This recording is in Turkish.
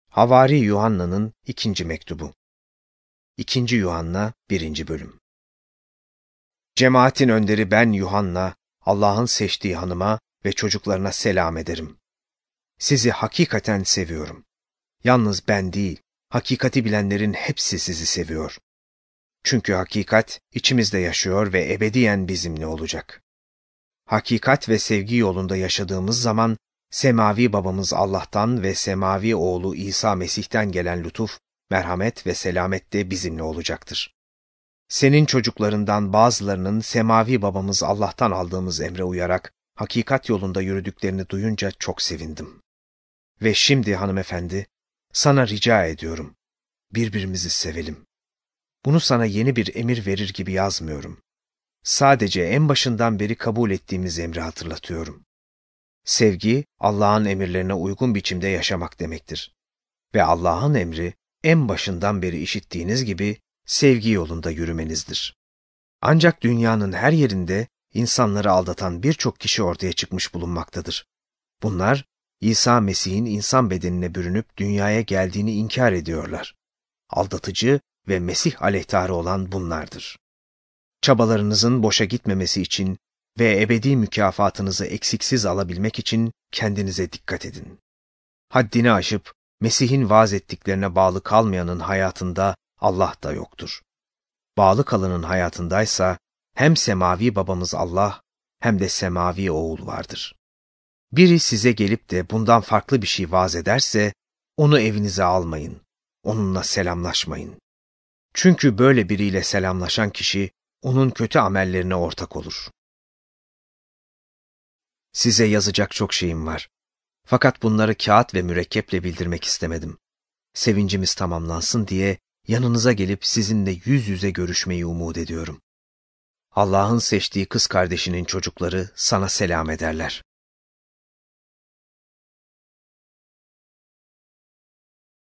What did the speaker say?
Havari Yuhanna'nın 2. mektubu. 2. Yuhanna 1. bölüm. Cemaatin önderi ben Yuhanna, Allah'ın seçtiği hanıma ve çocuklarına selam ederim. Sizi hakikaten seviyorum. Yalnız ben değil, hakikati bilenlerin hepsi sizi seviyor. Çünkü hakikat içimizde yaşıyor ve ebediyen bizimle olacak. Hakikat ve sevgi yolunda yaşadığımız zaman, semavi babamız Allah'tan ve semavi oğlu İsa Mesih'ten gelen lütuf, merhamet ve selamet de bizimle olacaktır. Senin çocuklarından bazılarının semavi babamız Allah'tan aldığımız emre uyarak hakikat yolunda yürüdüklerini duyunca çok sevindim. Ve şimdi hanımefendi, sana rica ediyorum, birbirimizi sevelim. Bunu sana yeni bir emir verir gibi yazmıyorum. Sadece en başından beri kabul ettiğimiz emri hatırlatıyorum. Sevgi, Allah'ın emirlerine uygun biçimde yaşamak demektir. Ve Allah'ın emri, en başından beri işittiğiniz gibi, sevgi yolunda yürümenizdir. Ancak dünyanın her yerinde insanları aldatan birçok kişi ortaya çıkmış bulunmaktadır. Bunlar, İsa Mesih'in insan bedenine bürünüp dünyaya geldiğini inkar ediyorlar. Aldatıcı ve Mesih aleyhtarı olan bunlardır. Çabalarınızın boşa gitmemesi için ve ebedi mükafatınızı eksiksiz alabilmek için kendinize dikkat edin. Haddini aşıp Mesih'in vaaz ettiklerine bağlı kalmayanın hayatında Allah da yoktur. Bağlı kalanın hayatındaysa hem semavi babamız Allah hem de semavi oğul vardır. Biri size gelip de bundan farklı bir şey vaaz ederse onu evinize almayın, onunla selamlaşmayın. Çünkü böyle biriyle selamlaşan kişi onun kötü amellerine ortak olur. Size yazacak çok şeyim var. Fakat bunları kağıt ve mürekkeple bildirmek istemedim. Sevincimiz tamamlansın diye yanınıza gelip sizinle yüz yüze görüşmeyi umut ediyorum. Allah'ın seçtiği kız kardeşinin çocukları sana selam ederler.